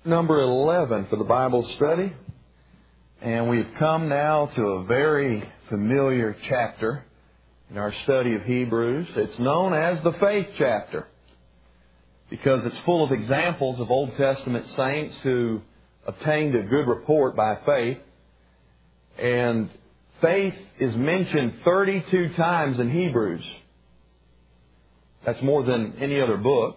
number 11 for the Bible study. And we've come now to a very familiar chapter in our study of Hebrews. It's known as the faith chapter because it's full of examples of Old Testament saints who obtained a good report by faith. And faith is mentioned 32 times in Hebrews. That's more than any other book.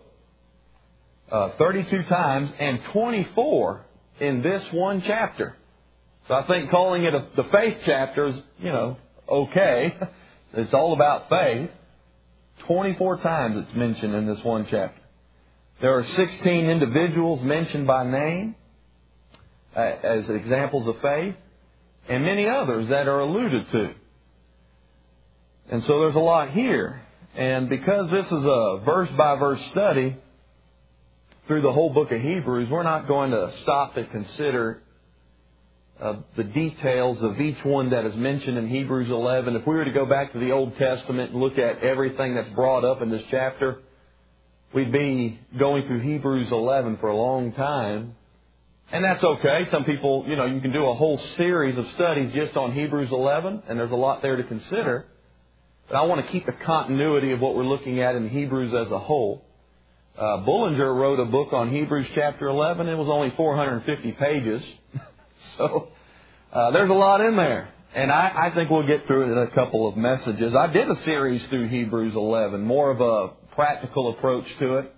32 times and 24 in this one chapter. So I think calling it the faith chapter is, okay. It's all about faith. 24 times it's mentioned in this one chapter. There are 16 individuals mentioned by name as examples of faith, and many others that are alluded to. And so there's a lot here. And because this is a verse-by-verse study through the whole book of Hebrews, we're not going to stop to consider the details of each one that is mentioned in Hebrews 11. If we were to go back to the Old Testament and look at everything that's brought up in this chapter, we'd be going through Hebrews 11 for a long time. And that's okay. Some people, you can do a whole series of studies just on Hebrews 11, and there's a lot there to consider. But I want to keep the continuity of what we're looking at in Hebrews as a whole. Bullinger wrote a book on Hebrews chapter 11. It was only 450 pages. So there's a lot in there. And I think we'll get through it in a couple of messages. I did a series through Hebrews 11, more of a practical approach to it.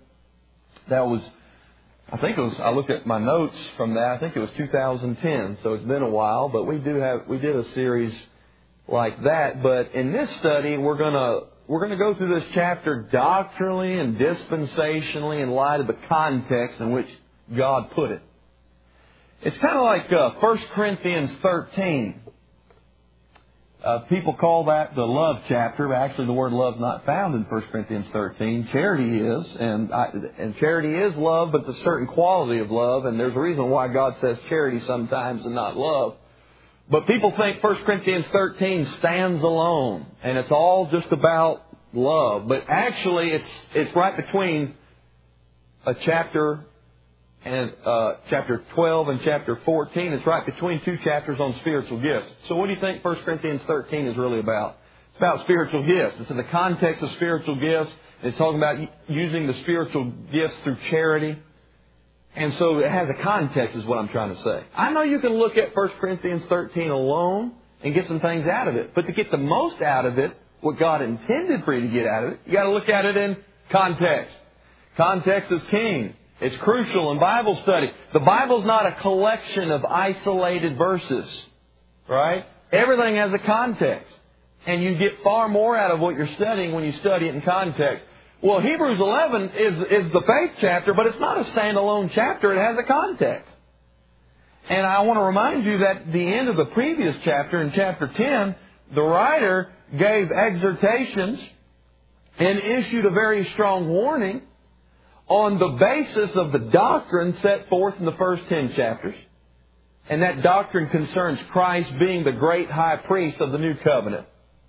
I looked at my notes from that. I think it was 2010, so it's been a while. But we did a series like that. But in this study, we're gonna go through this chapter doctrinally and dispensationally in light of the context in which God put it. It's kind of like 1 Corinthians 13. People call that the love chapter, but actually the word love is not found in 1 Corinthians 13. Charity is, and charity is love, but it's a certain quality of love, and there's a reason why God says charity sometimes and not love. But people think 1 Corinthians 13 stands alone, and it's all just about love. But actually, it's right between a chapter and chapter 12 and chapter 14. It's right between two chapters on spiritual gifts. So what do you think 1 Corinthians 13 is really about? It's about spiritual gifts. It's in the context of spiritual gifts. It's talking about using the spiritual gifts through charity. And so it has a context is what I'm trying to say. I know you can look at 1 Corinthians 13 alone and get some things out of it. But to get the most out of it, what God intended for you to get out of it, you got to look at it in context. Context is king. It's crucial in Bible study. The Bible's not a collection of isolated verses, right? Everything has a context. And you get far more out of what you're studying when you study it in context. Well, Hebrews 11 is the faith chapter, but it's not a standalone chapter. It has a context. And I want to remind you that at the end of the previous chapter, in chapter 10, the writer gave exhortations and issued a very strong warning on the basis of the doctrine set forth in the first 10 chapters. And that doctrine concerns Christ being the great high priest of the new covenant.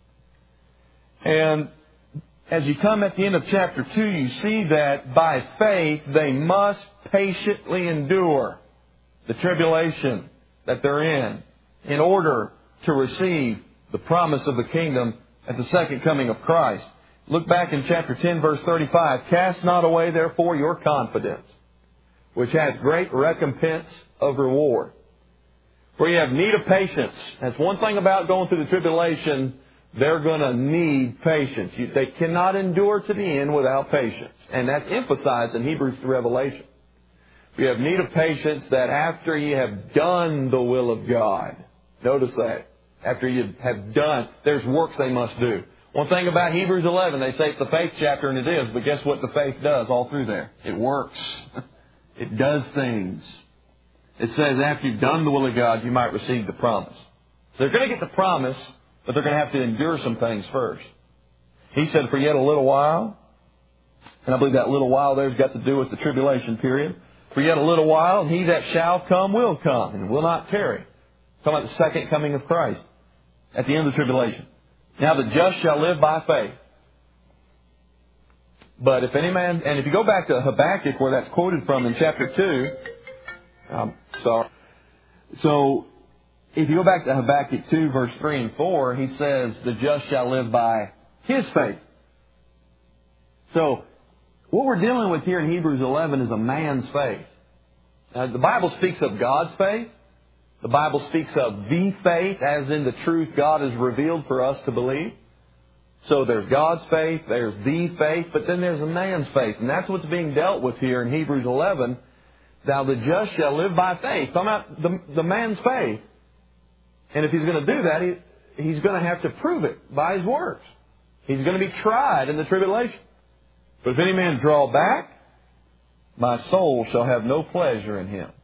And as you come at the end of chapter 2, you see that by faith they must patiently endure the tribulation that they're in order to receive the promise of the kingdom at the second coming of Christ. Look back in chapter 10, verse 35. Cast not away, therefore, your confidence, which has great recompense of reward. For you have need of patience. That's one thing about going through the tribulation. They're going to need patience. They cannot endure to the end without patience. And that's emphasized in Hebrews to Revelation. You have need of patience that after you have done the will of God. Notice that. After you have done, there's works they must do. One thing about Hebrews 11, they say it's the faith chapter, and it is. But guess what the faith does all through there? It works. It does things. It says after you've done the will of God, you might receive the promise. So they're going to get the promise, but they're going to have to endure some things first. He said, for yet a little while, and I believe that little while there's got to do with the tribulation period. For yet a little while, and he that shall come will come, and will not tarry. Talking about the second coming of Christ at the end of the tribulation. Now the just shall live by faith. But if any man, and if you go back to Habakkuk where that's quoted from in chapter 2, Sorry. So, if you go back to Habakkuk 2, verse 3 and 4, he says, the just shall live by his faith. So, what we're dealing with here in Hebrews 11 is a man's faith. Now, the Bible speaks of God's faith. The Bible speaks of the faith, as in the truth God has revealed for us to believe. So there's God's faith, there's the faith, but then there's a man's faith. And that's what's being dealt with here in Hebrews 11. Thou the just shall live by faith. Talking about the man's faith. And if he's going to do that, he's going to have to prove it by his works. He's going to be tried in the tribulation. But if any man draw back, my soul shall have no pleasure in him.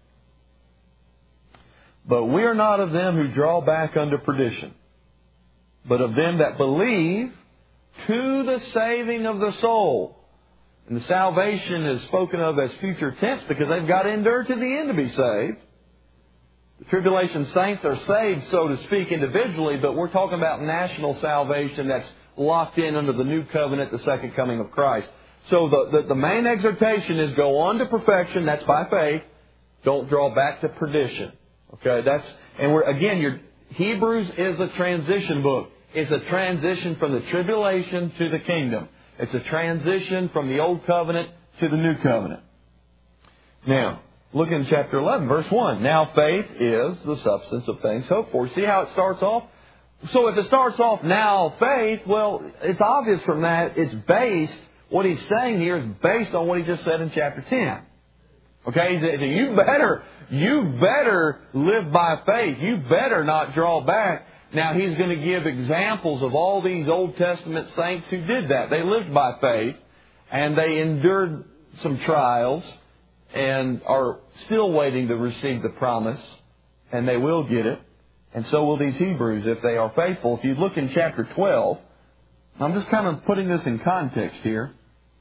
But we are not of them who draw back unto perdition, but of them that believe to the saving of the soul. And the salvation is spoken of as future tense because they've got to endure to the end to be saved. The tribulation saints are saved, so to speak, individually, but we're talking about national salvation that's locked in under the new covenant, the second coming of Christ. So the main exhortation is go on to perfection, that's by faith. Don't draw back to perdition. Okay, Hebrews is a transition book. It's a transition from the tribulation to the kingdom. It's a transition from the old covenant to the new covenant. Now, look in chapter 11, verse 1. Now faith is the substance of things hoped for. See how it starts off? So if it starts off now faith, well, it's obvious from that it's based, what he's saying here is based on what he just said in chapter 10. Okay, he said, you better live by faith. You better not draw back. Now, he's going to give examples of all these Old Testament saints who did that. They lived by faith, and they endured some trials, and are still waiting to receive the promise, and they will get it. And so will these Hebrews if they are faithful. If you look in chapter 12, I'm just kind of putting this in context here.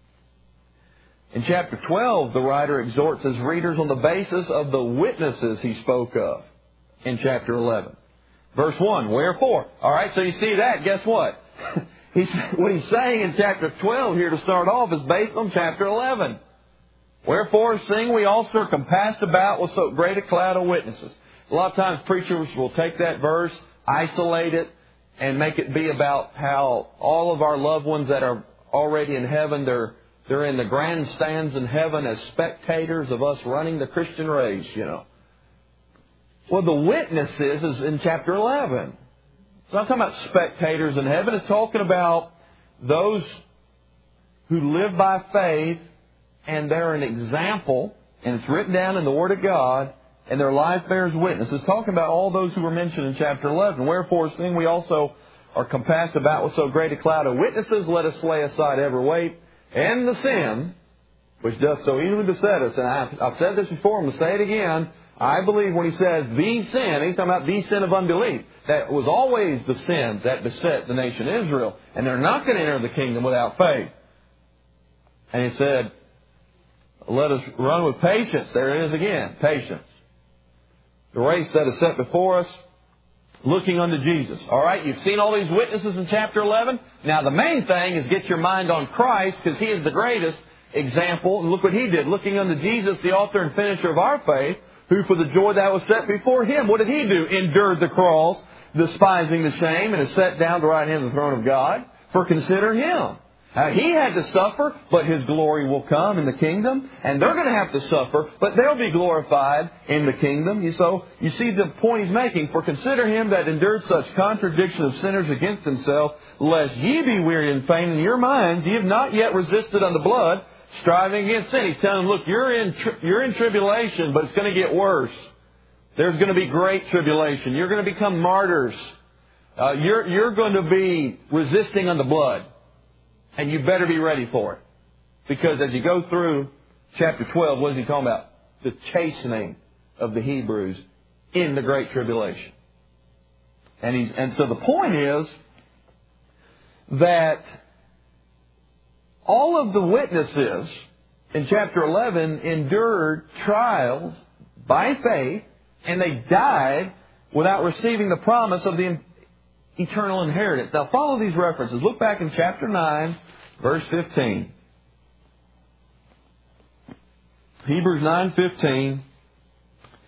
In chapter 12, the writer exhorts his readers on the basis of the witnesses he spoke of in chapter 11. Verse 1, wherefore? All right, so you see that. Guess what? What he's saying in chapter 12 here to start off is based on chapter 11. Wherefore, seeing we also are compassed about with so great a cloud of witnesses. A lot of times preachers will take that verse, isolate it, and make it be about how all of our loved ones that are already in heaven, they're in the grandstands in heaven as spectators of us running the Christian race, you know. Well, the witnesses is in chapter 11. It's not talking about spectators in heaven. It's talking about those who live by faith, and they're an example, and it's written down in the Word of God, and their life bears witness. It's talking about all those who were mentioned in chapter 11. Wherefore, seeing we also are compassed about with so great a cloud of witnesses, let us lay aside every weight and the sin which doth so easily beset us. And I've said this before, I'm going to say it again. I believe when he says the sin, he's talking about the sin of unbelief. That was always the sin that beset the nation Israel. And they're not going to enter the kingdom without faith. And he said, let us run with patience. There it is again, patience. The race that is set before us, looking unto Jesus. All right, you've seen all these witnesses in chapter 11. Now the main thing is get your mind on Christ, because He is the greatest example. And look what He did. Looking unto Jesus, the author and finisher of our faith, who for the joy that was set before Him, what did He do? Endured the cross, despising the shame, and is set down to the right hand of the throne of God. For consider Him. He had to suffer, but His glory will come in the kingdom. And they're going to have to suffer, but they'll be glorified in the kingdom. So you see the point He's making. For consider Him that endured such contradiction of sinners against Himself, lest ye be weary and faint in your minds. Ye have not yet resisted unto blood, striving against sin. He's telling them, look, you're in tribulation, but it's going to get worse. There's going to be great tribulation. You're going to become martyrs. You're going to be resisting unto blood. And you better be ready for it. Because as you go through chapter 12, what is he talking about? The chastening of the Hebrews in the Great Tribulation. And so the point is that all of the witnesses in chapter 11 endured trials by faith, and they died without receiving the promise of the eternal inheritance. Now follow these references. Look back in chapter 9, verse 15. Hebrews 9:15.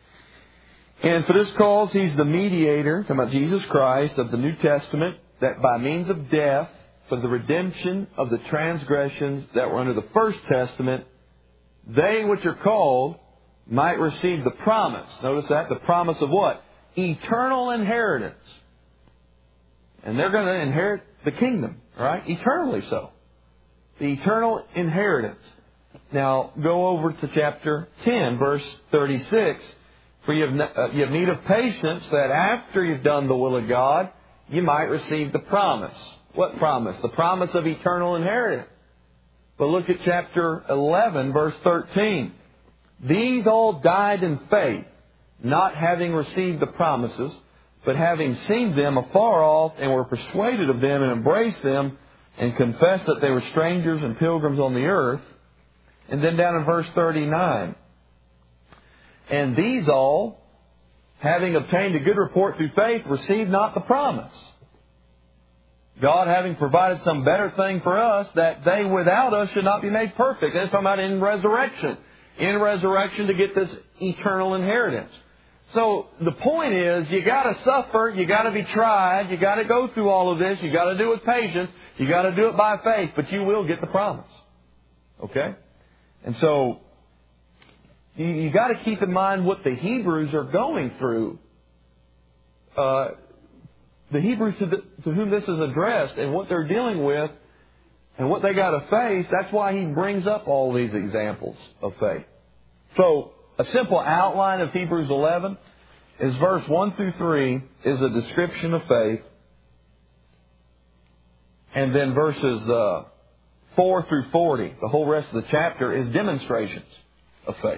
And for this cause, He's the mediator, talking about Jesus Christ, of the New Testament, that by means of death, for the redemption of the transgressions that were under the First Testament, they which are called might receive the promise. Notice that, the promise of what? Eternal inheritance. And they're going to inherit the kingdom, right? Eternally so. The eternal inheritance. Now, go over to chapter 10, verse 36. For you have need of patience, that after you've done the will of God, you might receive the promise. What promise? The promise of eternal inheritance. But look at chapter 11, verse 13. These all died in faith, not having received the promises, but having seen them afar off, and were persuaded of them, and embraced them, and confessed that they were strangers and pilgrims on the earth. And then down in verse 39. And these all, having obtained a good report through faith, received not the promise. God having provided some better thing for us, that they without us should not be made perfect. And it's talking about in resurrection. In resurrection to get this eternal inheritance. So the point is, you got to suffer, you got to be tried, you got to go through all of this, you got to do it with patience, you got to do it by faith, but you will get the promise. Okay? And so, you got to keep in mind what the Hebrews are going through. The Hebrews to whom this is addressed and what they're dealing with and what they got to face. That's why he brings up all these examples of faith. So, a simple outline of Hebrews 11 is verse 1 through 3 is a description of faith. And then verses 4 through 40, the whole rest of the chapter, is demonstrations of faith.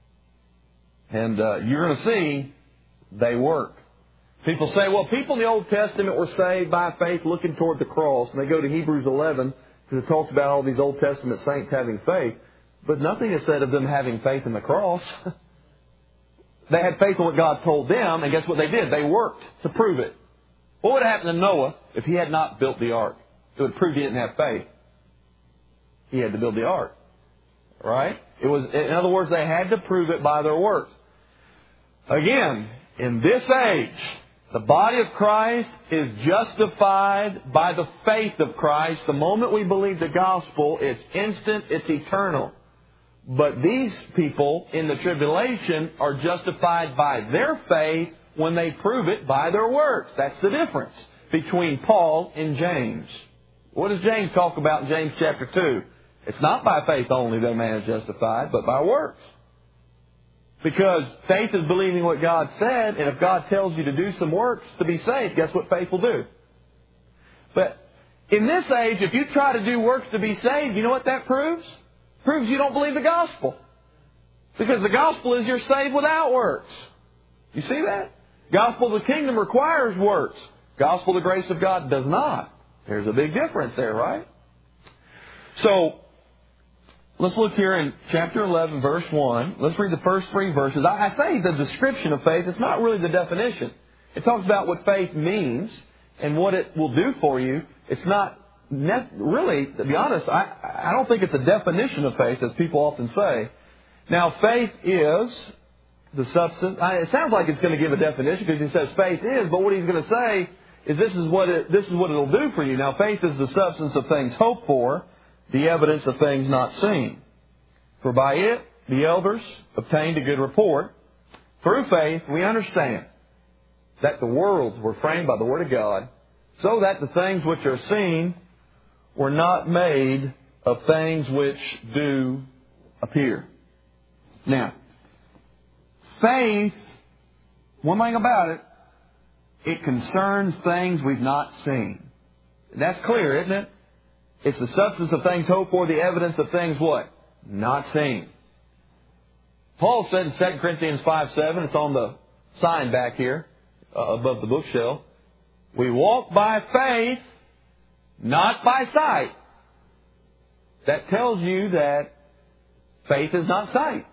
And you're going to see they work. People say, well, people in the Old Testament were saved by faith looking toward the cross. And they go to Hebrews 11 because it talks about all these Old Testament saints having faith. But nothing is said of them having faith in the cross. They had faith in what God told them, and guess what they did? They worked to prove it. What would have happened to Noah if he had not built the ark? It would prove he didn't have faith. He had to build the ark. Right? It was, in other words, they had to prove it by their works. Again, in this age, the body of Christ is justified by the faith of Christ. The moment we believe the gospel, it's instant, it's eternal. But these people in the tribulation are justified by their faith when they prove it by their works. That's the difference between Paul and James. What does James talk about in James chapter 2? It's not by faith only that a man is justified, but by works. Because faith is believing what God said, and if God tells you to do some works to be saved, guess what faith will do? But in this age, if you try to do works to be saved, you know what that proves? Proves you don't believe the gospel. Because the gospel is you're saved without works. You see that? Gospel of the kingdom requires works. Gospel of the grace of God does not. There's a big difference there, right? So, let's look here in chapter 11, verse 1. Let's read the first 3 verses. I say the description of faith. It's not really the definition. It talks about what faith means and what it will do for you. It's not really, to be honest, I don't think it's a definition of faith, as people often say. Now, faith is the substance. It sounds like it's going to give a definition because he says faith is, but what he's going to say is this is what it'll do for you. Now, faith is the substance of things hoped for, the evidence of things not seen. For by it the elders obtained a good report. Through faith we understand that the worlds were framed by the Word of God, so that the things which are seen were not made of things which do appear. Now, faith, one thing about it, it concerns things we've not seen. That's clear, isn't it? It's the substance of things hoped for, the evidence of things what? Not seen. Paul said in 2 Corinthians 5:7, it's on the sign back here above the bookshelf, we walk by faith, not by sight. That tells you that faith is not sight.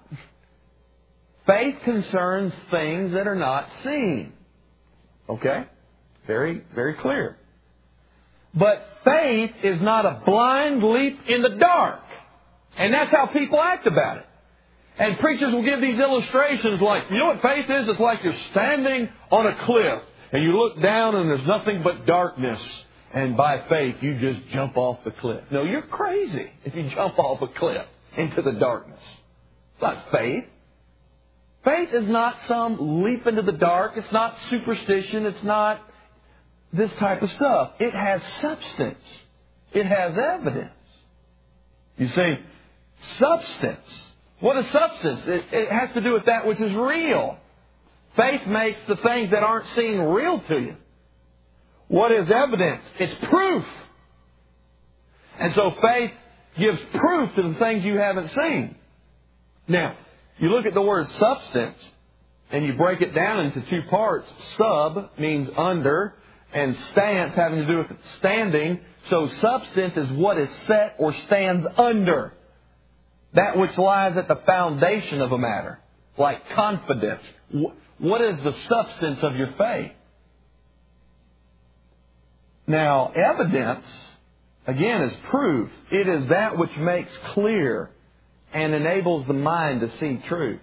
Faith concerns things that are not seen. Okay? Very, very clear. But faith is not a blind leap in the dark. And that's how people act about it. And preachers will give these illustrations like, you know what faith is? It's like you're standing on a cliff and you look down and there's nothing but darkness. And by faith, you just jump off the cliff. No, you're crazy if you jump off a cliff into the darkness. It's not faith. Faith is not some leap into the dark. It's not superstition. It's not this type of stuff. It has substance. It has evidence. You see, substance. What is substance? It has to do with that which is real. Faith makes the things that aren't seen real to you. What is evidence? It's proof. And so faith gives proof to the things you haven't seen. Now, you look at the word substance and you break it down into two parts. Sub means under, and stance having to do with standing. So substance is what is set or stands under. That which lies at the foundation of a matter. Like confidence. What is the substance of your faith? Now, evidence, again, is proof. It is that which makes clear and enables the mind to see truth.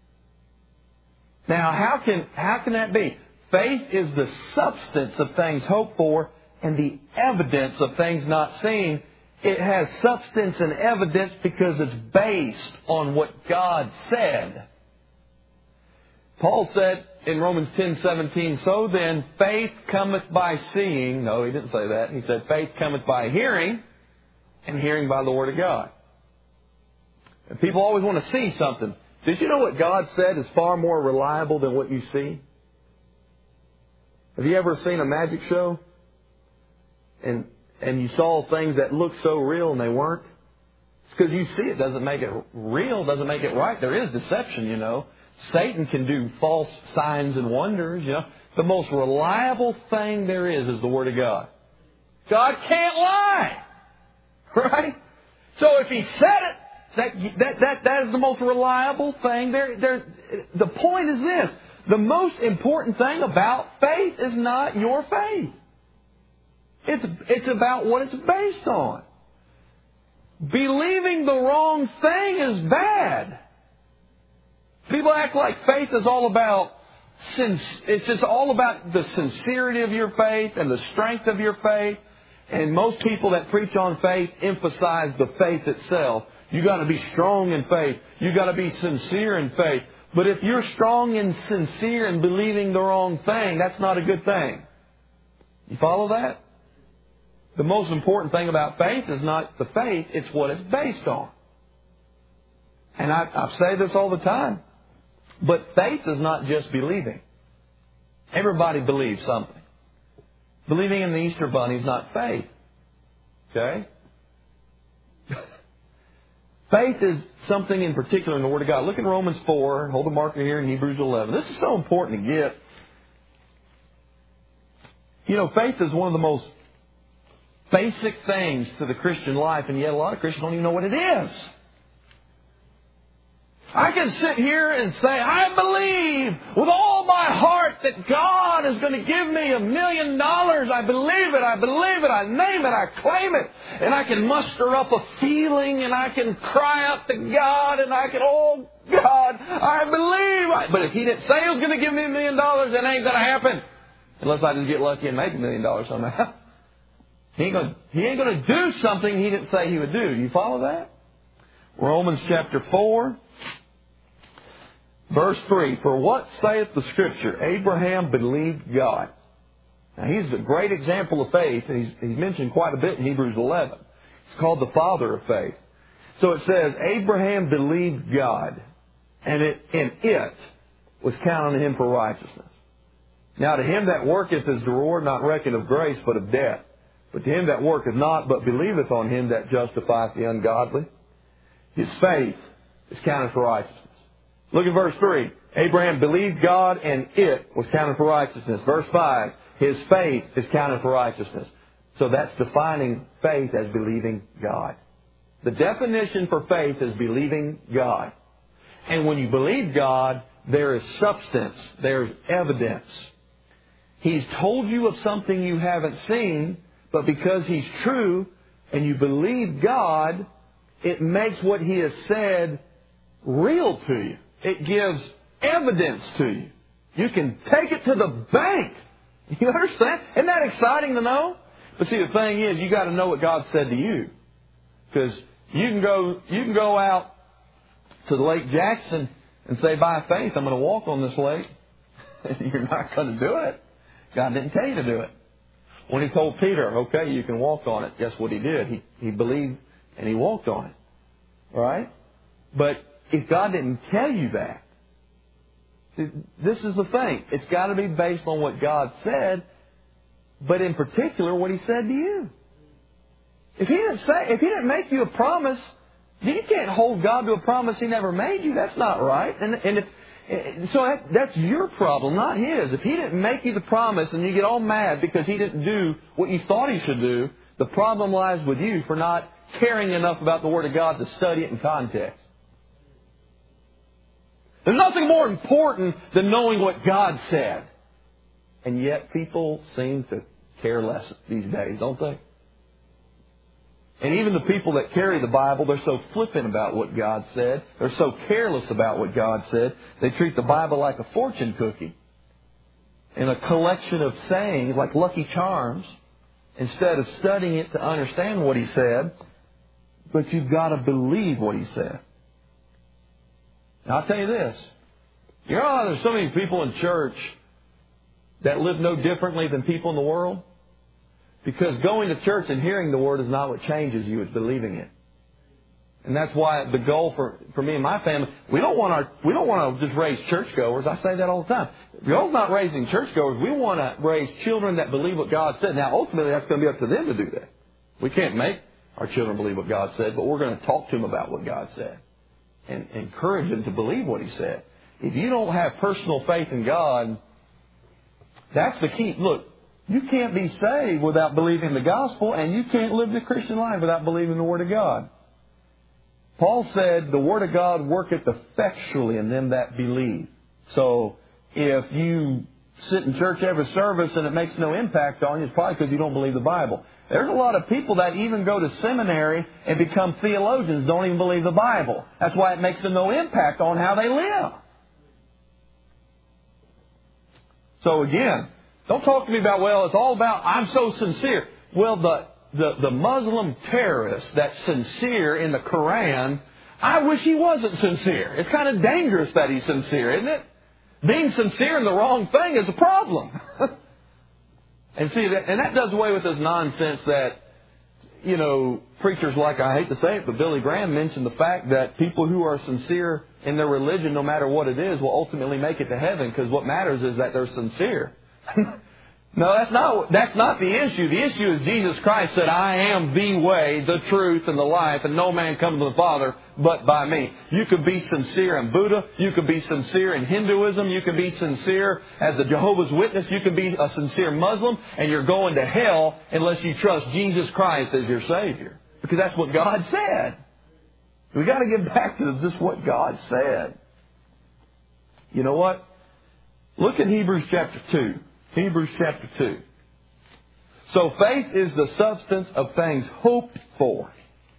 Now, how can that be? Faith is the substance of things hoped for and the evidence of things not seen. It has substance and evidence because it's based on what God said. Paul said in Romans 10:17, so then faith cometh by seeing. No, he didn't say that. He said faith cometh by hearing, and hearing by the Word of God. And people always want to see something. Did you know what God said is far more reliable than what you see? Have you ever seen a magic show? And you saw things that looked so real and they weren't? It's because you see it doesn't make it real, doesn't make it right. There is deception, you know. Satan can do false signs and wonders, you know. The most reliable thing there is the Word of God. God can't lie. Right? So if He said it, that is the most reliable thing. The point is this. The most important thing about faith is not your faith. It's about what it's based on. Believing the wrong thing is bad. People act like faith is all about it's just all about the sincerity of your faith and the strength of your faith. And most people that preach on faith emphasize the faith itself. You got to be strong in faith. You got to be sincere in faith. But if you're strong and sincere in believing the wrong thing, that's not a good thing. You follow that? The most important thing about faith is not the faith, it's what it's based on. And I say this all the time. But faith is not just believing. Everybody believes something. Believing in the Easter Bunny is not faith. Okay? Faith is something in particular in the Word of God. Look in Romans 4. Hold the marker here in Hebrews 11. This is so important to get. You know, faith is one of the most basic things to the Christian life, and yet a lot of Christians don't even know what it is. I can sit here and say, I believe with all my heart that God is going to give me $1 million. I believe it. I believe it. I name it. I claim it. And I can muster up a feeling and I can cry out to God and I can, oh God, I believe. But if He didn't say He was going to give me $1 million, it ain't going to happen. Unless I just get lucky and make $1 million somehow. He ain't going to do something He didn't say He would do. You follow that? Romans chapter 4. Verse 3, for what saith the Scripture? Abraham believed God. Now, he's a great example of faith, and he's mentioned quite a bit in Hebrews 11. It's called the father of faith. So it says, Abraham believed God, and it was counted unto him for righteousness. Now to him that worketh is the reward not reckoned of grace, but of debt. But to him that worketh not, but believeth on Him that justifieth the ungodly, his faith is counted for righteousness. Look at verse 3. Abraham believed God, and it was counted for righteousness. Verse 5. His faith is counted for righteousness. So that's defining faith as believing God. The definition for faith is believing God. And when you believe God, there is substance. There's evidence. He's told you of something you haven't seen, but because He's true and you believe God, it makes what He has said real to you. It gives evidence to you. You can take it to the bank. You understand? Isn't that exciting to know? But see, the thing is, you got to know what God said to you. Because you can go out to the Lake Jackson and say, by faith, I'm going to walk on this lake. You're not going to do it. God didn't tell you to do it. When He told Peter, okay, you can walk on it, guess what he did? He believed and he walked on it. Right? But if God didn't tell you that, this is the thing. It's got to be based on what God said, but in particular what He said to you. If He didn't make you a promise, you can't hold God to a promise He never made you. That's not right. That's your problem, not His. If He didn't make you the promise and you get all mad because He didn't do what you thought He should do, the problem lies with you for not caring enough about the Word of God to study it in context. There's nothing more important than knowing what God said. And yet people seem to care less these days, don't they? And even the people that carry the Bible, they're so flippant about what God said. They're so careless about what God said. They treat the Bible like a fortune cookie and a collection of sayings like Lucky Charms instead of studying it to understand what He said. But you've got to believe what He said. Now, I'll tell you this. You know how there's so many people in church that live no differently than people in the world? Because going to church and hearing the Word is not what changes you, it's believing it. And that's why the goal for me and my family, we don't want to just raise churchgoers. I say that all the time. The goal's not raising churchgoers. We want to raise children that believe what God said. Now, ultimately, that's going to be up to them to do that. We can't make our children believe what God said, but we're going to talk to them about what God said and encourage them to believe what He said. If you don't have personal faith in God, that's the key. Look, you can't be saved without believing the gospel, and you can't live the Christian life without believing the Word of God. Paul said, the Word of God worketh effectually in them that believe. So, if you sit in church every service and it makes no impact on you, it's probably because you don't believe the Bible. There's a lot of people that even go to seminary and become theologians, don't even believe the Bible. That's why it makes them no impact on how they live. So again, don't talk to me about, well, it's all about, I'm so sincere. Well, the Muslim terrorist that's sincere in the Quran, I wish he wasn't sincere. It's kind of dangerous that he's sincere, isn't it? Being sincere in the wrong thing is a problem. And see, that does away with this nonsense that, preachers like, I hate to say it, but Billy Graham mentioned the fact that people who are sincere in their religion, no matter what it is, will ultimately make it to heaven because what matters is that they're sincere. No, that's not the issue. The issue is Jesus Christ said, I am the way, the truth, and the life, and no man comes to the Father but by me. You could be sincere in Buddha. You could be sincere in Hinduism. You could be sincere as a Jehovah's Witness. You could be a sincere Muslim, and you're going to hell unless you trust Jesus Christ as your Savior. Because that's what God said. We've got to get back to just what God said. You know what? Look at Hebrews chapter 2. Hebrews chapter 2. So faith is the substance of things hoped for,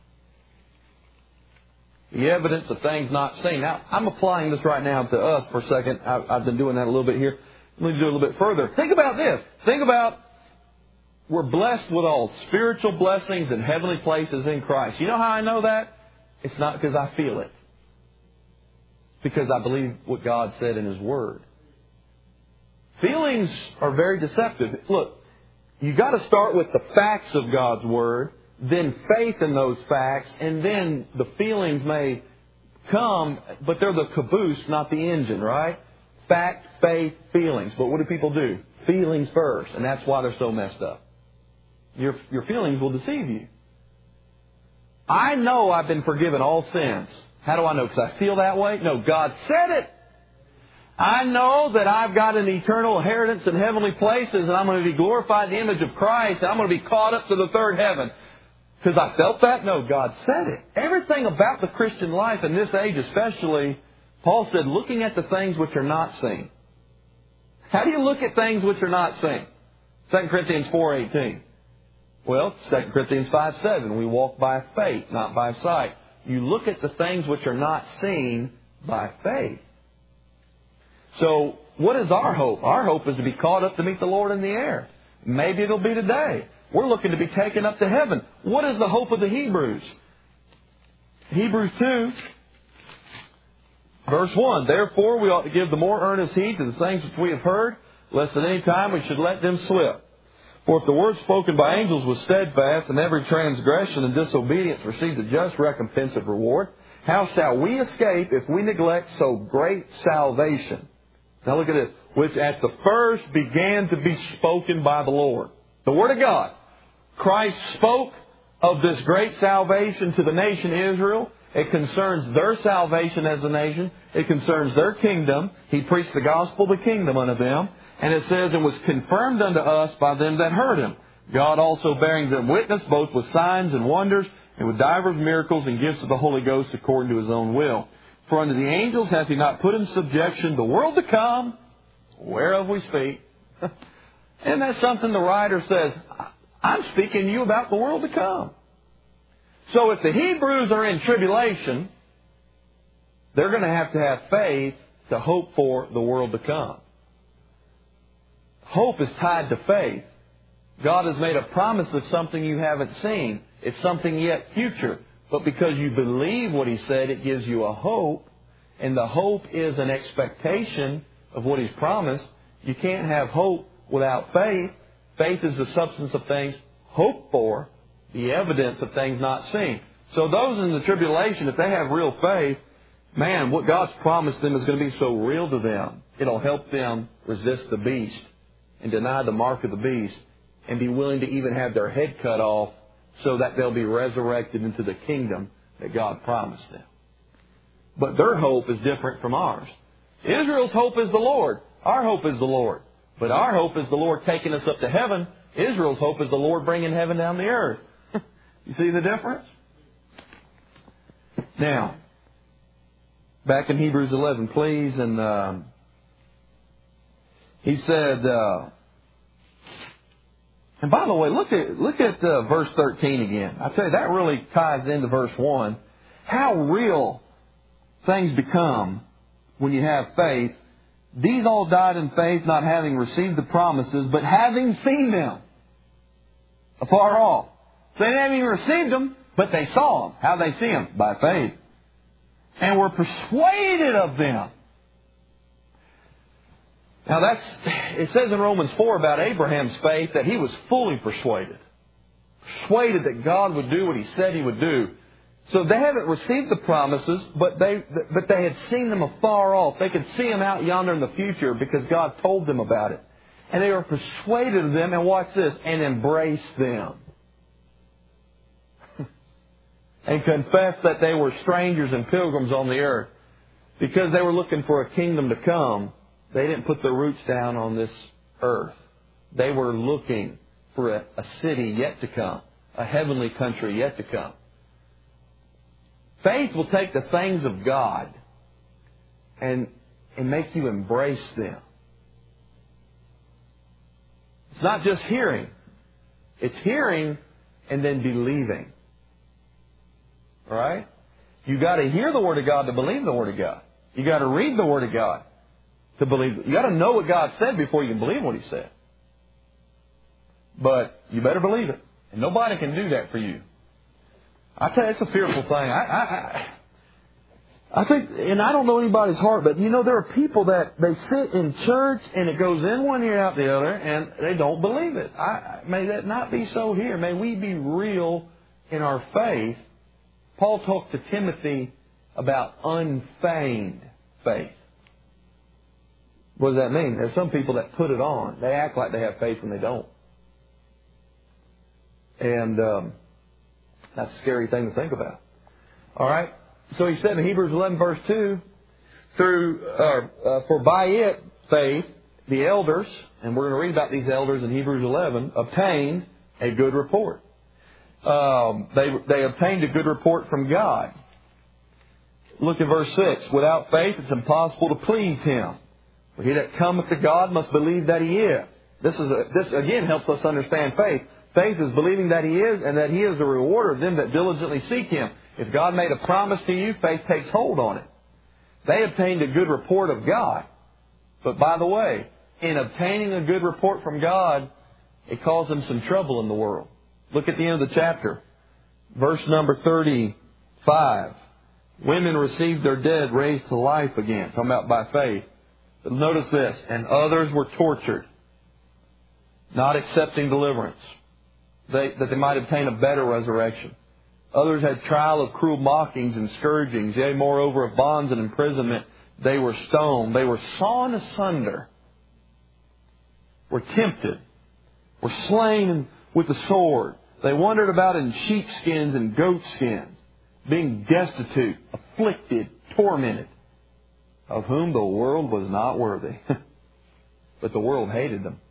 the evidence of things not seen. Now, I'm applying this right now to us for a second. I've been doing that a little bit here. Let me do it a little bit further. Think about this. Think about we're blessed with all spiritual blessings and heavenly places in Christ. You know how I know that? It's not because I feel it. It's because I believe what God said in His Word. Feelings are very deceptive. Look, you've got to start with the facts of God's Word, then faith in those facts, and then the feelings may come, but they're the caboose, not the engine, right? Fact, faith, feelings. But what do people do? Feelings first, and that's why they're so messed up. Your feelings will deceive you. I know I've been forgiven all sins. How do I know? Because I feel that way? No, God said it. I know that I've got an eternal inheritance in heavenly places and I'm going to be glorified in the image of Christ and I'm going to be caught up to the third heaven. Because I felt that? No, God said it. Everything about the Christian life in this age especially, Paul said, looking at the things which are not seen. How do you look at things which are not seen? 2 Corinthians 4:18. Well, 2 Corinthians 5:7. We walk by faith, not by sight. You look at the things which are not seen by faith. So, what is our hope? Our hope is to be caught up to meet the Lord in the air. Maybe it'll be today. We're looking to be taken up to heaven. What is the hope of the Hebrews? Hebrews 2, verse 1. Therefore, we ought to give the more earnest heed to the things which we have heard, lest at any time we should let them slip. For if the word spoken by angels was steadfast, and every transgression and disobedience received a just recompense of reward, how shall we escape if we neglect so great salvation? Now look at this. Which at the first began to be spoken by the Lord. The Word of God. Christ spoke of this great salvation to the nation Israel. It concerns their salvation as a nation. It concerns their kingdom. He preached the gospel of the kingdom unto them. And it says, and was confirmed unto us by them that heard Him. God also bearing them witness, both with signs and wonders, and with divers miracles and gifts of the Holy Ghost according to His own will. For unto the angels hath He not put in subjection the world to come, whereof we speak. Isn't that something the writer says? I'm speaking to you about the world to come. So if the Hebrews are in tribulation, they're going to have faith to hope for the world to come. Hope is tied to faith. God has made a promise of something you haven't seen. It's something yet future. But because you believe what He said, it gives you a hope. And the hope is an expectation of what He's promised. You can't have hope without faith. Faith is the substance of things hoped for, the evidence of things not seen. So those in the tribulation, if they have real faith, man, what God's promised them is going to be so real to them. It'll help them resist the beast and deny the mark of the beast and be willing to even have their head cut off so that they'll be resurrected into the kingdom that God promised them. But their hope is different from ours. Israel's hope is the Lord. Our hope is the Lord. But our hope is the Lord taking us up to heaven. Israel's hope is the Lord bringing heaven down the earth. You see the difference? Now, back in Hebrews 11, please. And he said, and by the way, look at verse 13 again. I tell you, that really ties into verse 1. How real things become when you have faith. These all died in faith, not having received the promises, but having seen them afar off. So they didn't even receive them, but they saw them. How did they see them? By faith. And were persuaded of them. Now it says in Romans 4 about Abraham's faith that he was fully persuaded. Persuaded that God would do what He said He would do. So they haven't received the promises, but they had seen them afar off. They could see them out yonder in the future because God told them about it. And they were persuaded of them, and watch this, and embraced them. And confessed that they were strangers and pilgrims on the earth. Because they were looking for a kingdom to come, they didn't put their roots down on this earth. They were looking for a city yet to come, a heavenly country yet to come. Faith will take the things of God and make you embrace them. It's not just hearing. It's hearing and then believing. All right? You've got to hear the Word of God to believe the Word of God. You've got to read the Word of God to believe it. You've got to know what God said before you can believe what He said. But you better believe it. And nobody can do that for you. I tell you, it's a fearful thing. I think, and I don't know anybody's heart, but you know, there are people that they sit in church and it goes in one ear out the other and they don't believe it. May that not be so here. May we be real in our faith. Paul talked to Timothy about unfeigned faith. What does that mean? There's some people that put it on. They act like they have faith when they don't. And that's a scary thing to think about. All right? So he said in Hebrews 11, verse 2, for by it, faith, the elders, and we're going to read about these elders in Hebrews 11, obtained a good report. They obtained a good report from God. Look at verse 6. Without faith, it's impossible to please Him. For he that cometh to God must believe that He is. This again helps us understand faith. Faith is believing that He is and that He is the rewarder of them that diligently seek Him. If God made a promise to you, faith takes hold on it. They obtained a good report of God. But by the way, in obtaining a good report from God, it caused them some trouble in the world. Look at the end of the chapter. Verse number 35. Women received their dead raised to life again. Talking about by faith. But notice this. And others were tortured, not accepting deliverance, that they might obtain a better resurrection. Others had trial of cruel mockings and scourgings. Yea, moreover, of bonds and imprisonment. They were stoned. They were sawn asunder. Were tempted. Were slain with the sword. They wandered about in sheepskins and goatskins, being destitute, afflicted, tormented, of whom the world was not worthy. But the world hated them.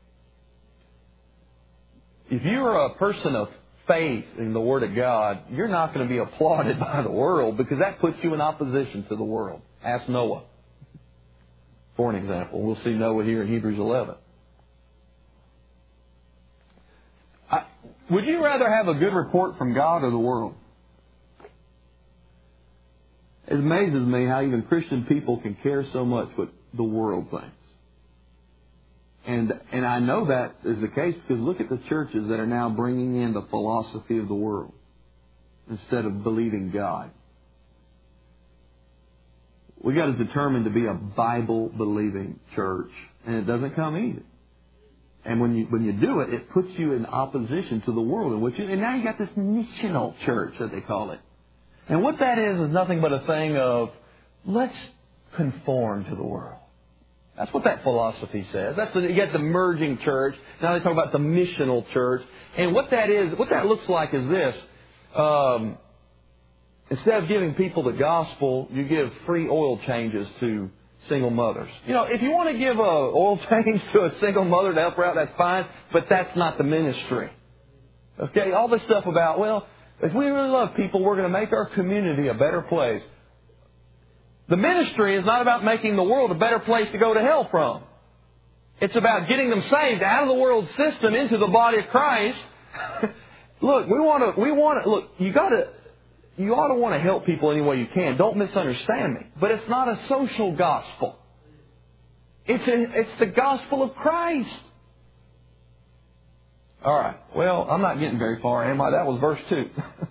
If you're a person of faith in the Word of God, you're not going to be applauded by the world, because that puts you in opposition to the world. Ask Noah, for an example. We'll see Noah here in Hebrews 11. Would you rather have a good report from God or the world? It amazes me how even Christian people can care so much what the world thinks. And I know that is the case because look at the churches that are now bringing in the philosophy of the world instead of believing God. We've got to determine to be a Bible-believing church, and it doesn't come easy. And when you do it, it puts you in opposition to the world in which and now you got this missional church that they call it. And what that is nothing but a thing of let's conform to the world. That's what that philosophy says. You get the merging church. Now they talk about the missional church. And what that is, what that looks like is this. Instead of giving people the gospel, you give free oil changes to single mothers. You know, if you want to give a oil change to a single mother to help her out, that's fine. But that's not the ministry. Okay? All this stuff about, well, if we really love people, we're going to make our community a better place. The ministry is not about making the world a better place to go to hell from. It's about getting them saved out of the world system into the body of Christ. Look, you ought to want to help people any way you can. Don't misunderstand me. But it's not a social gospel. It's the gospel of Christ. All right. Well, I'm not getting very far, am I? That was verse 2.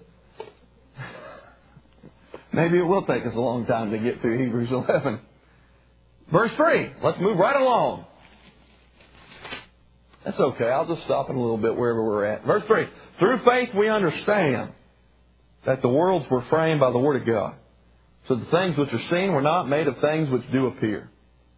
Maybe it will take us a long time to get through Hebrews 11. Verse 3. Let's move right along. That's okay. I'll just stop in a little bit wherever we're at. Verse 3. Through faith we understand that the worlds were framed by the Word of God. So the things which are seen were not made of things which do appear.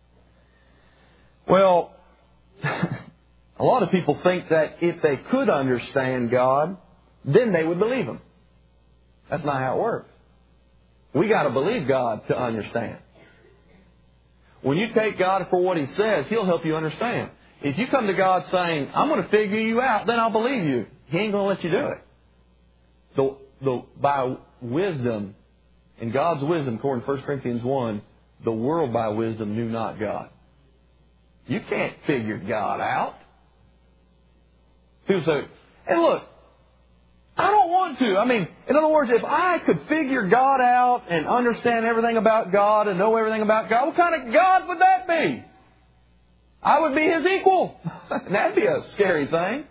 Well, a lot of people think that if they could understand God, then they would believe Him. That's not how it works. We got to believe God to understand. When you take God for what He says, He'll help you understand. If you come to God saying, I'm going to figure you out, then I'll believe you. He ain't going to let you do it. By wisdom, in God's wisdom, according to 1 Corinthians 1, the world by wisdom knew not God. You can't figure God out. People say, hey look, I don't want to. I mean, in other words, if I could figure God out and understand everything about God and know everything about God, what kind of God would that be? I would be His equal. That'd be a scary thing.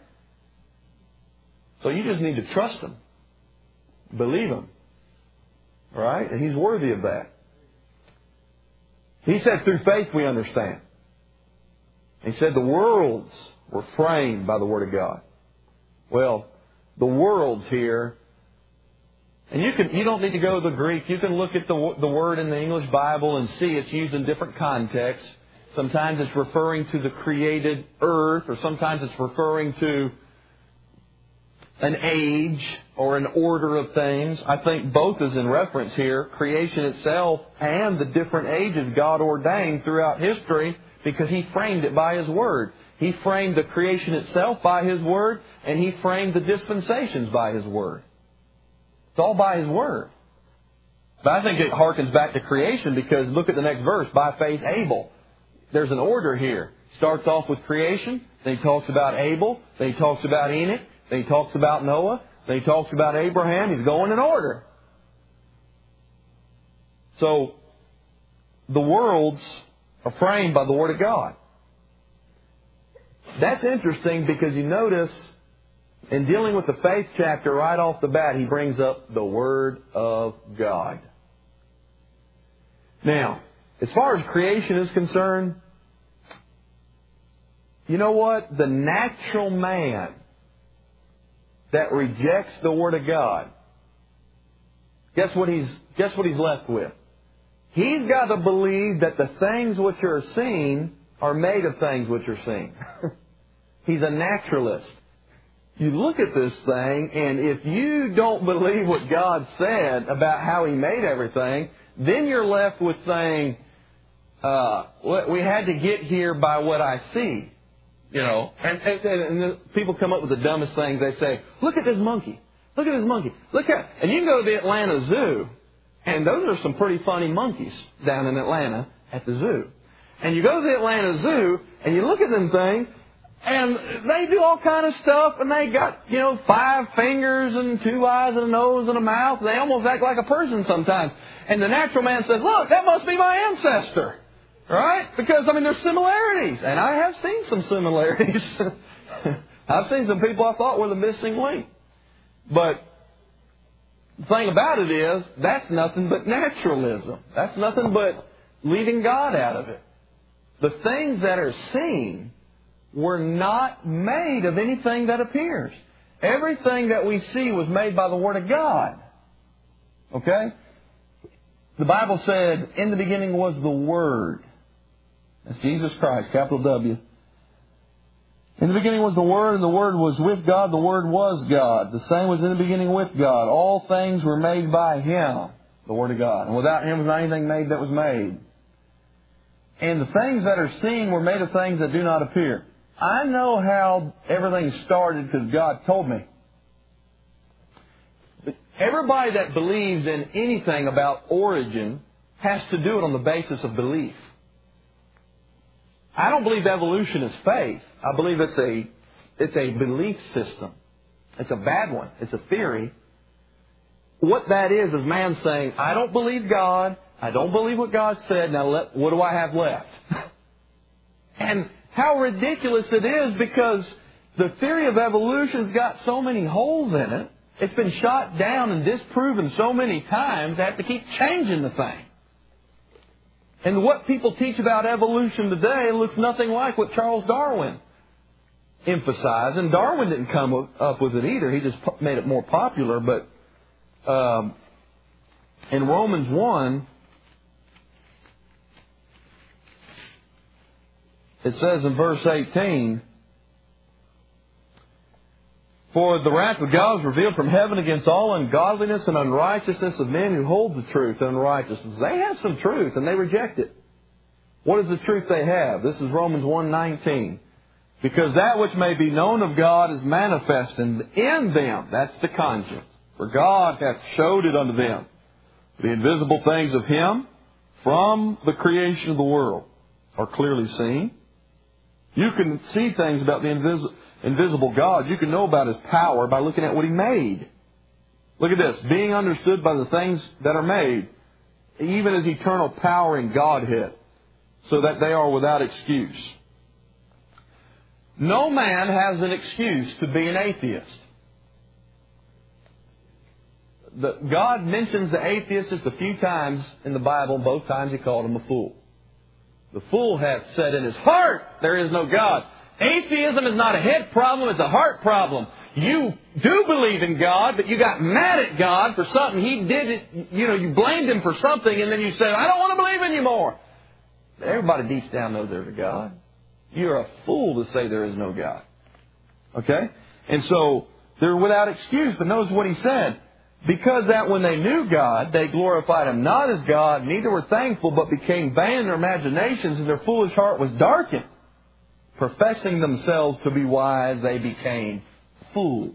So you just need to trust Him. Believe Him. Right? And He's worthy of that. He said through faith we understand. He said the worlds were framed by the Word of God. Well, the worlds here, and you don't need to go to the Greek. You can look at the word in the English Bible and see it's used in different contexts. Sometimes it's referring to the created earth, or sometimes it's referring to an age or an order of things. I think both is in reference here. Creation itself and the different ages God ordained throughout history because He framed it by His Word. He framed the creation itself by His Word, and He framed the dispensations by His Word. It's all by His Word. But I think it harkens back to creation because look at the next verse. By faith Abel. There's an order here. Starts off with creation, then He talks about Abel, then He talks about Enoch, Then he talks about Noah. Then he talks about Abraham. He's going in order. So, the worlds are framed by the Word of God. That's interesting because you notice in dealing with the faith chapter right off the bat, he brings up the Word of God. Now, as far as creation is concerned, you know what? The natural man that rejects the Word of God, guess what he's left with? He's got to believe that the things which are seen are made of things which are seen. He's a naturalist. You look at this thing, and if you don't believe what God said about how He made everything, then you're left with saying, we had to get here by what I see. You know, and people come up with the dumbest things. They say, look at this monkey. Look at this monkey. And you can go to the Atlanta Zoo, and those are some pretty funny monkeys down in Atlanta at the zoo. And you go to the Atlanta Zoo, and you look at them things, and they do all kind of stuff, and they got, 5 fingers and 2 eyes and a nose and a mouth. They almost act like a person sometimes. And the natural man says, look, that must be my ancestor. Right? Because, there's similarities. And I have seen some similarities. I've seen some people I thought were the missing link. But the thing about it is, that's nothing but naturalism. That's nothing but leaving God out of it. The things that are seen were not made of anything that appears. Everything that we see was made by the Word of God. Okay? The Bible said, in the beginning was the Word. That's Jesus Christ, capital W. In the beginning was the Word, and the Word was with God. The Word was God. The same was in the beginning with God. All things were made by Him, the Word of God. And without Him was not anything made that was made. And the things that are seen were made of things that do not appear. I know how everything started because God told me. But everybody that believes in anything about origin has to do it on the basis of belief. I don't believe evolution is faith. I believe it's a belief system. It's a bad one. It's a theory. What that is man saying, I don't believe God. I don't believe what God said. Now, what do I have left? And how ridiculous it is because the theory of evolution's got so many holes in it. It's been shot down and disproven so many times, they have to keep changing the thing. And what people teach about evolution today looks nothing like what Charles Darwin emphasized. And Darwin didn't come up with it either. He just made it more popular. But in Romans 1, it says in verse 18, for the wrath of God is revealed from heaven against all ungodliness and unrighteousness of men who hold the truth and unrighteousness. They have some truth and they reject it. What is the truth they have? This is Romans 1:19. Because that which may be known of God is manifest in them. That's the conscience. For God hath showed it unto them. The invisible things of Him from the creation of the world are clearly seen. You can see things about the invisible God. You can know about His power by looking at what He made. Look at this. Being understood by the things that are made, even His eternal power in Godhead, so that they are without excuse. No man has an excuse to be an atheist. God mentions the atheist just a few times in the Bible. Both times He called him a fool. The fool hath said in his heart, there is no God. Atheism is not a head problem, it's a heart problem. You do believe in God, but you got mad at God for something He did. You blamed Him for something, and then you said, I don't want to believe anymore. Everybody deep down knows there's a God. You're a fool to say there is no God. Okay? And so, they're without excuse, but notice what He said. Because that when they knew God, they glorified Him not as God, neither were thankful, but became vain in their imaginations, and their foolish heart was darkened. Professing themselves to be wise, they became fools.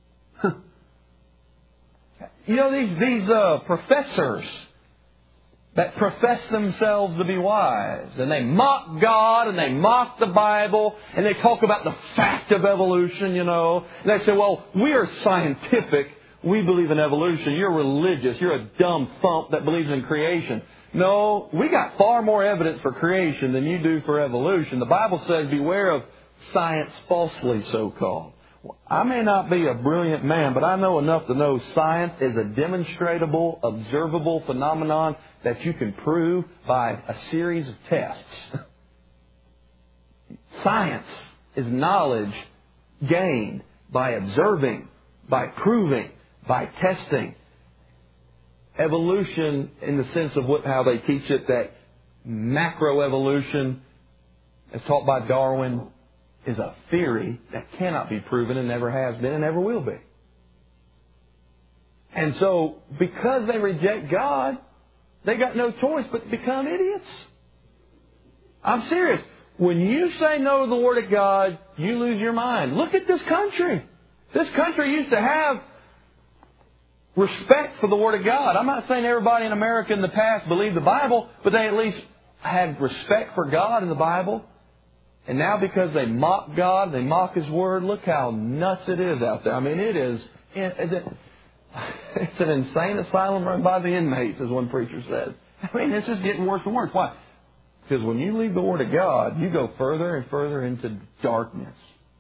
These professors, that profess themselves to be wise. And they mock God and they mock the Bible and they talk about the fact of evolution, And they say, well, we are scientific. We believe in evolution. You're religious. You're a dumb thump that believes in creation. No, we got far more evidence for creation than you do for evolution. The Bible says, beware of science falsely so-called. I may not be a brilliant man, but I know enough to know science is a demonstrable, observable phenomenon that you can prove by a series of tests. Science is knowledge gained by observing, by proving, by testing. Evolution, in the sense of how they teach it, that macroevolution, as taught by Darwin, is a theory that cannot be proven and never has been and never will be. And so, because they reject God, they got no choice but to become idiots. I'm serious. When you say no to the Word of God, you lose your mind. Look at this country. This country used to have respect for the Word of God. I'm not saying everybody in America in the past believed the Bible, but they at least had respect for God in the Bible. And now because they mock God, they mock His Word, look how nuts it is out there. I mean, it's an insane asylum run by the inmates, as one preacher said. I mean, it's just getting worse and worse. Why? Because when you leave the Word of God, you go further and further into darkness.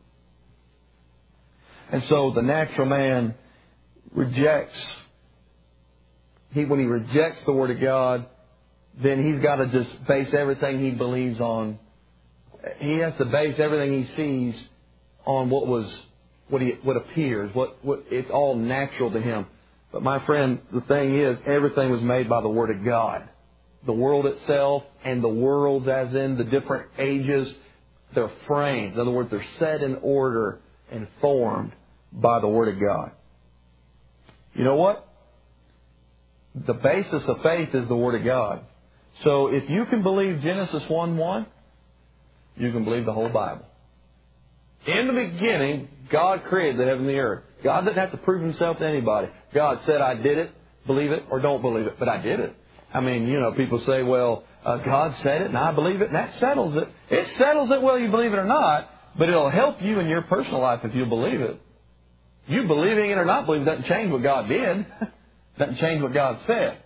And so the natural man rejects. When he rejects the Word of God, then he's got to just base everything he believes on. He has to base everything he sees on what appears, it's all natural to him. But my friend, the thing is, everything was made by the Word of God. The world itself and the worlds, as in the different ages, they're framed. In other words, they're set in order and formed by the Word of God. You know what? The basis of faith is the Word of God. So if you can believe Genesis 1:1, you can believe the whole Bible. In the beginning, God created the heaven and the earth. God didn't have to prove Himself to anybody. God said, I did it, believe it or don't believe it, but I did it. I mean, people say, well, God said it and I believe it and that settles it. It settles it whether you believe it or not, but it'll help you in your personal life if you believe it. You believing it or not believing it doesn't change what God did. Doesn't change what God said.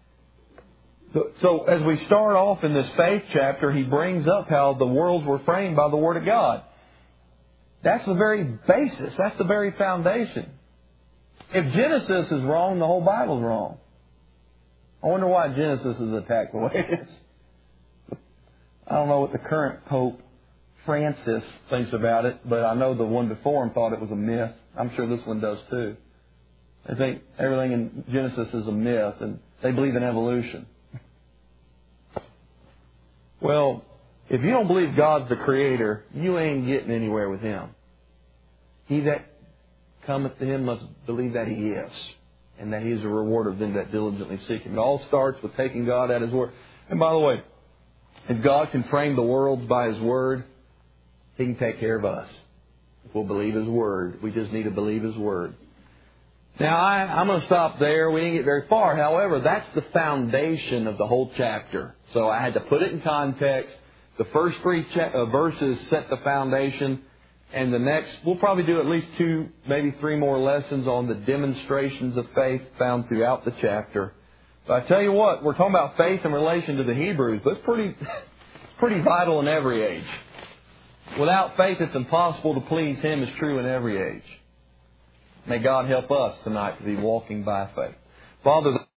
So as we start off in this faith chapter, he brings up how the worlds were framed by the Word of God. That's the very basis. That's the very foundation. If Genesis is wrong, the whole Bible's wrong. I wonder why Genesis is attacked the way it is. I don't know what the current Pope Francis thinks about it, but I know the one before him thought it was a myth. I'm sure this one does too. They think everything in Genesis is a myth, and they believe in evolution. Well, if you don't believe God's the Creator, you ain't getting anywhere with Him. He that cometh to Him must believe that He is, and that He is a rewarder of them that diligently seek Him. It all starts with taking God at His word. And by the way, if God can frame the worlds by His word, He can take care of us. If we'll believe His word, we just need to believe His word. Now, I'm going to stop there. We didn't get very far. However, that's the foundation of the whole chapter. So I had to put it in context. The first three verses set the foundation. And the next, we'll probably do at least 2, maybe 3 more lessons on the demonstrations of faith found throughout the chapter. But I tell you what, we're talking about faith in relation to the Hebrews. But it's pretty vital in every age. Without faith, it's impossible to please Him is true in every age. May God help us tonight to be walking by faith. Father,